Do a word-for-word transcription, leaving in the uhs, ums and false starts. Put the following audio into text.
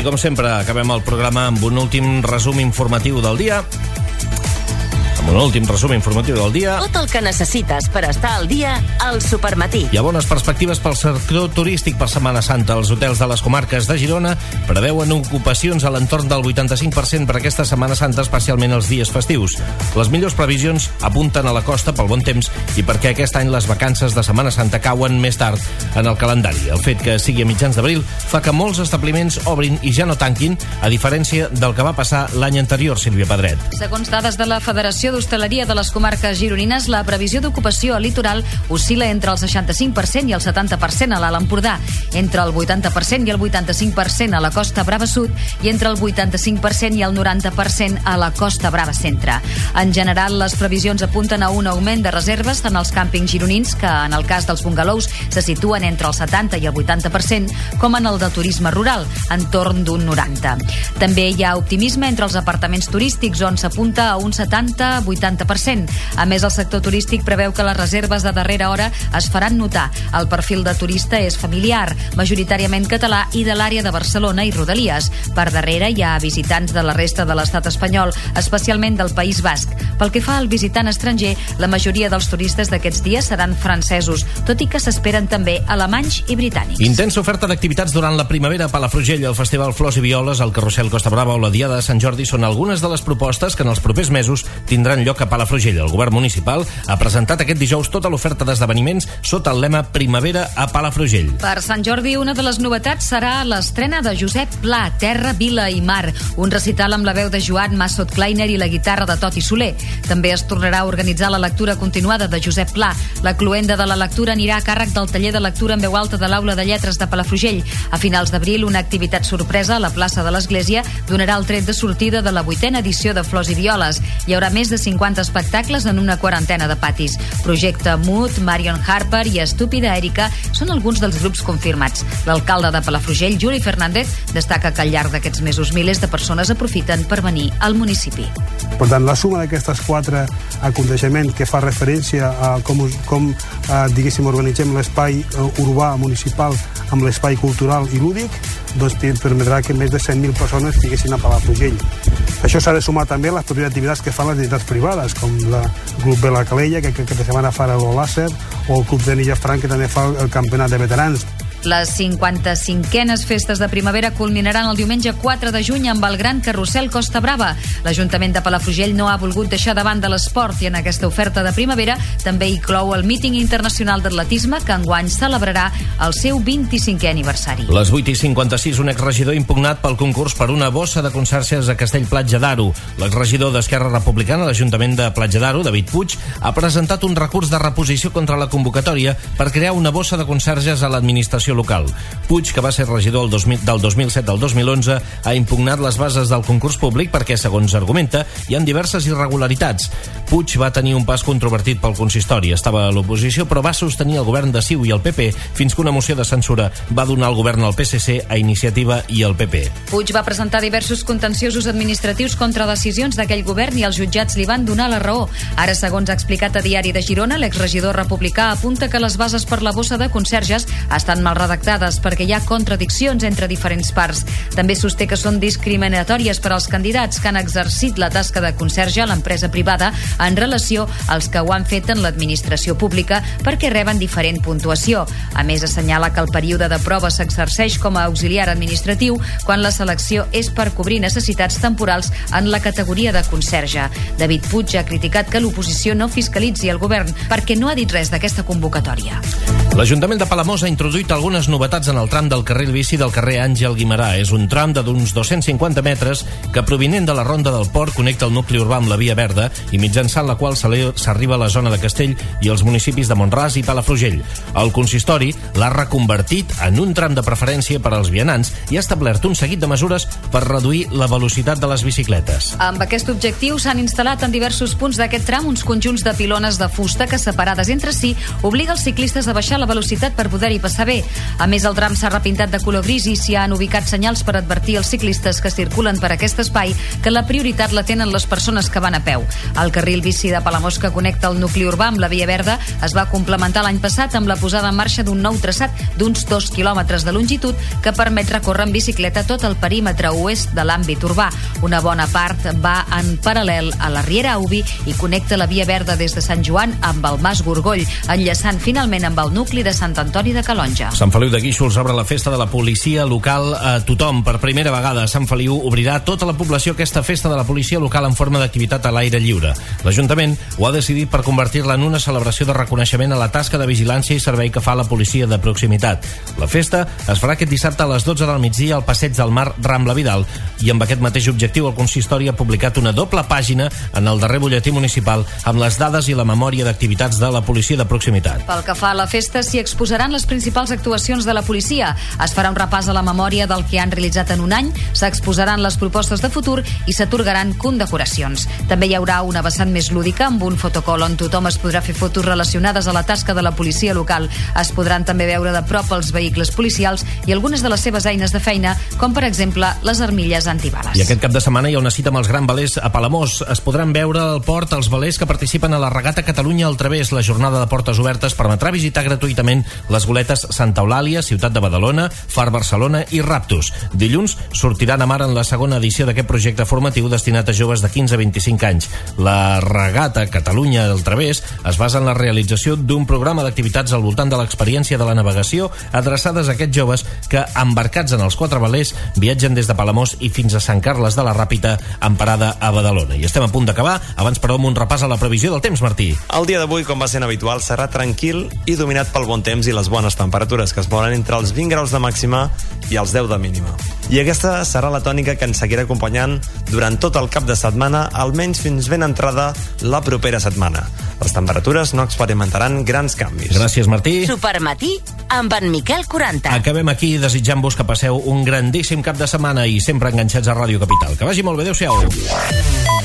I com sempre, acabem el programa amb un últim resum informatiu del dia. Un últim resum informatiu del dia. Tot el que necessites per estar al dia al Supermatí. Hi ha bones perspectives pel sector turístic per Setmana Santa. Els hotels de les comarques de Girona preveuen ocupacions a l'entorn del vuitanta-cinc per cent per aquesta Setmana Santa, especialment els dies festius. Les millors previsions apunten a la costa pel bon temps i perquè aquest any les vacances de Setmana Santa cauen més tard en el calendari. El fet que sigui a mitjans d'abril fa que molts establiments obrin i ja no tanquin, a diferència del que va passar l'any anterior, Sílvia Pedret. Segons dades de la Federació d'Hostaleria de les Comarques Gironines, la previsió d'ocupació al litoral oscil·la entre el seixanta-cinc per cent i el setanta per cent a l'Alt Empordà, entre el vuitanta per cent i el vuitanta-cinc per cent a la Costa Brava Sud i entre el vuitanta-cinc per cent i el noranta per cent a la Costa Brava Centre. En general, les previsions apunten a un augment de reserves tant als càmpings gironins, que en el cas dels bungalous se situen entre el setanta i el vuitanta per cent, com en el de turisme rural, entorn d'un noranta. També hi ha optimisme entre els apartaments turístics, on s'apunta a un setanta a vuitanta per cent. A més, el sector turístic preveu que les reserves de darrera hora es faran notar. El perfil de turista és familiar, majoritàriament català i de l'àrea de Barcelona i Rodalies. Per darrere hi ha visitants de la resta de l'estat espanyol, especialment del País Basc. Pel que fa al visitant estranger, la majoria dels turistes d'aquests dies seran francesos, tot i que s'esperen també alemanys i britànics. Intensa oferta d'activitats durant la primavera a Palafrugell. El Festival Flors i Violes, el Carrusel Costa Brava o la Diada de Sant Jordi són algunes de les propostes que en els propers mesos tindran lloc a Palafrugell. El govern municipal ha presentat aquest dijous tota l'oferta d'esdeveniments sota el lema Primavera a Palafrugell. Per Sant Jordi, una de les novetats serà l'estrena de Josep Pla, Terra, Vila i Mar, un recital amb la veu de Joan Massot Kleiner i la guitarra de Toti Soler. També es tornarà a organitzar la lectura continuada de Josep Pla. La cloenda de la lectura anirà a càrrec del taller de lectura en veu alta de l'Aula de Lletres de Palafrugell. A finals d'abril, una activitat sorpresa a la plaça de l'Església donarà el tret de sortida de la vuitena edició de Flors i Violes. Hi haurà més de cinquanta espectacles en una quarantena de patis. Projecte Mood, Marion Harper i Estúpida Èrica són alguns dels grups confirmats. L'alcalde de Palafrugell, Juli Fernández, destaca que al llarg d'aquests mesos milers de persones aprofiten per venir al municipi. Per tant, la suma d'aquestes quatre aconteixements que fa referència a com, com eh, diguéssim, organitzem l'espai eh, urbà municipal amb l'espai cultural i lúdic, doncs permetrà que més de cent mil persones estiguessin a Palafrugell. Això s'ha de sumar també a les properes activitats que fan les entitats privades, com el Club de la Calella, que aquesta setmana farà el làser, o el Club de Nillafranc, que també fa el campionat de veterans. Les cinquanta-cinquenes festes de primavera culminaran el diumenge quatre de juny amb el Gran Carrusel Costa Brava. L'Ajuntament de Palafrugell no ha volgut deixar de banda l'esport i en aquesta oferta de primavera també inclou el míting internacional d'atletisme que enguany celebrarà el seu vint-i-cinquè aniversari. Les vuit i cinquanta-sis, un exregidor impugnat pel concurs per una bossa de conserges a Castellplatja d'Aro. L'exregidor d'Esquerra Republicana a l'Ajuntament de Platja d'Aro, David Puig, ha presentat un recurs de reposició contra la convocatòria per crear una bossa de conserges a l'administració local. Puig, que va ser regidor del dos mil set al dos mil onze, ha impugnat les bases del concurs públic perquè, segons argumenta, hi ha diverses irregularitats. Puig va tenir un pas controvertit pel consistori. Estava a l'oposició, però va sostenir el govern de C I U i el P P fins que una moció de censura va donar el govern al P S C, a Iniciativa i al P P. Puig va presentar diversos contenciosos administratius contra decisions d'aquell govern i els jutjats li van donar la raó. Ara, segons ha explicat a Diari de Girona, l'exregidor republicà apunta que les bases per la bossa de conserges estan mal redactades perquè hi ha contradiccions entre diferents parts. També sosté que són discriminatòries per als candidats que han exercit la tasca de conserge a l'empresa privada en relació als que ho han fet en l'administració pública perquè reben diferent puntuació. A més, assenyala que el període de prova s'exerceix com a auxiliar administratiu quan la selecció és per cobrir necessitats temporals en la categoria de conserge. David Puig ha criticat que l'oposició no fiscalitzi el govern perquè no ha dit res d'aquesta convocatòria. L'Ajuntament de Palamós ha introduït algunes novetats en el tram del carril bici del carrer Àngel Guimerà. És un tram de d'uns dos-cents cinquanta metres que, provinent de la Ronda del Port, connecta el nucli urbà amb la Via Verda i mitjançant la qual s'arriba a la zona de Castell i els municipis de Mont-ras i Palafrugell. El consistori l'ha reconvertit en un tram de preferència per als vianants i ha establert un seguit de mesures per reduir la velocitat de les bicicletes. Amb aquest objectiu s'han instal·lat en diversos punts d'aquest tram uns conjunts de pilones de fusta que, separades entre si, obliga els ciclistes a baixar la velocitat per poder-hi passar bé. A més, el tram s'ha repintat de color gris i s'hi han ubicat senyals per advertir als ciclistes que circulen per aquest espai que la prioritat la tenen les persones que van a peu. El carril bici de Palamós que connecta el nucli urbà amb la Via Verda es va complementar l'any passat amb la posada en marxa d'un nou traçat d'uns dos quilòmetres de longitud que permet recórrer en bicicleta tot el perímetre oest de l'àmbit urbà. Una bona part va en paral·lel a la Riera Aubi i connecta la Via Verda des de Sant Joan amb el Mas Gorgoll, enllaçant finalment amb el nucli de Sant Antoni de Calonja. Sant Feliu de Guíxols obre la festa de la policia local a tothom. Per primera vegada, Sant Feliu obrirà a tota la població aquesta festa de la policia local en forma d'activitat a l'aire lliure. L'Ajuntament ho ha decidit per convertir-la en una celebració de reconeixement a la tasca de vigilància i servei que fa la policia de proximitat. La festa es farà aquest dissabte a les dotze del migdia al Passeig del Mar Rambla Vidal i amb aquest mateix objectiu el consistori ha publicat una doble pàgina en el darrer butlletí municipal amb les dades i la memòria d'activitats de la policia de proximitat. Pel que fa a la festa, s'hi exposaran les principals actuacions de la policia. Es farà un repàs a la memòria del que han realitzat en un any, s'exposaran les propostes de futur i s'atorgaran condecoracions. També hi haurà una vessant més lúdica amb un fotocol on tothom es podrà fer fotos relacionades a la tasca de la policia local. Es podran també veure de prop els vehicles policials i algunes de les seves eines de feina, com per exemple les armilles antibales. I aquest cap de setmana hi ha una cita amb els grans velers a Palamós. Es podran veure al port els velers que participen a la regata Catalunya al través. La jornada de portes obertes permetrà visitar gratuïtament les goletes Santa Eulàlia, Ciutat de Badalona, Far Barcelona i Raptus. Dilluns sortiran a mar en la segona edició d'aquest projecte formatiu destinat a joves de quinze a vint-i-cinc anys. La regata Catalunya al través es basa en la realització d'un programa d'activitats al voltant de l'experiència de la navegació adreçades a aquests joves que, embarcats en els quatre velers, viatgen des de Palamós i fins a Sant Carles de la Ràpita amb parada a Badalona. I estem a punt d'acabar, abans però amb un repàs a la previsió del temps, Martí. El dia d'avui, com va sent habitual, serà tranquil i dominat pel bon temps i les bones temperatures que es mouen entre els vint graus de màxima i els deu de mínima. I aquesta serà la tònica que ens seguirà acompanyant durant tot el cap de setmana, almenys fins ben entrada la propera setmana. Les temperatures no experimentaran grans canvis. Gràcies, Martí. Supermatí amb en Miquel quaranta. Acabem aquí desitjant-vos que passeu un grandíssim cap de setmana i sempre enganxats a Ràdio Capital. Que vagi molt bé, adéu-siau.